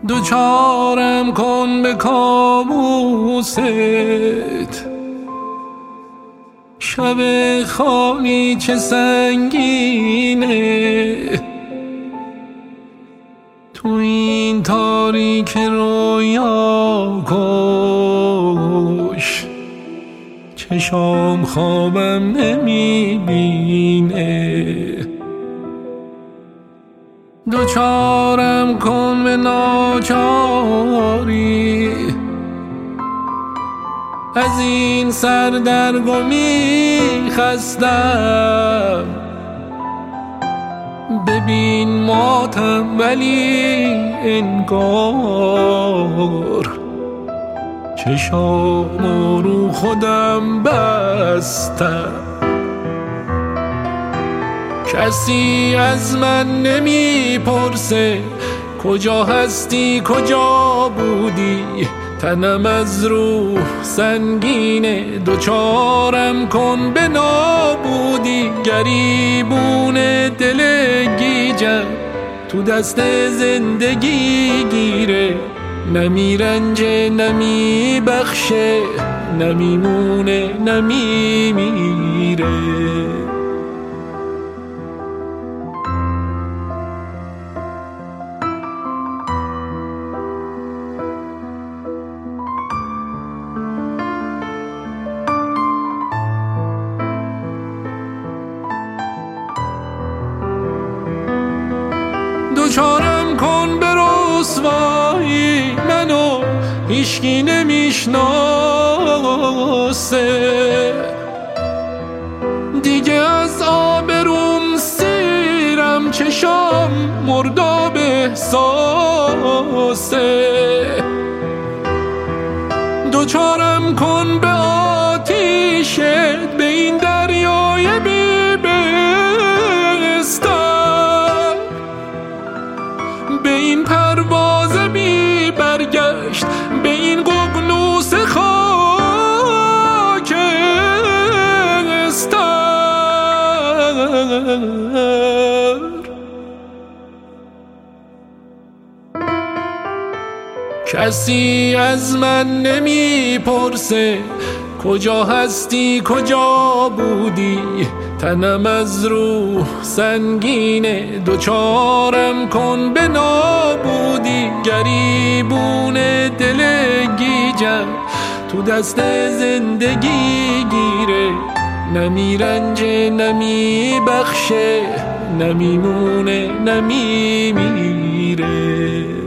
دوچارم کن به کابوست، شب خالی چه سنگینه، تو این تاریک رویا کش، چشام خوابم نمیبینه. دوچارم کن به ناچاری، از این سردرگمی خستم، ببین ماتم ولی انگار چشامو رو خودم بستم. کسی از من نمیپرسه کجا هستی کجا بودی، تنم از روح سنگینه، دوچارم کن به نابودی. گریبون دل گیجم تو دست زندگی گیره، نمیرنجه نمیبخشه، نمیمونه نمیمیره. دوچارم کن به رسوایی، منو هیچکی نمیشناسه، دیگه از آبروم سیرم، چشام مرداب احساسه. دوچارم کن به آتیشت، به این دریای بی‌بستان، به این پرواز بی برگشت، به این ققنوس خاکستر. کسی از من نمیپرسه کجا هستی کجا بودی، تنم از روح سنگینه، دوچارم کن به نابودی. گریبون دل گیجم تو دست زندگی گیره، نمیرنجه نمیبخشه، نمیمونه نمیمیره.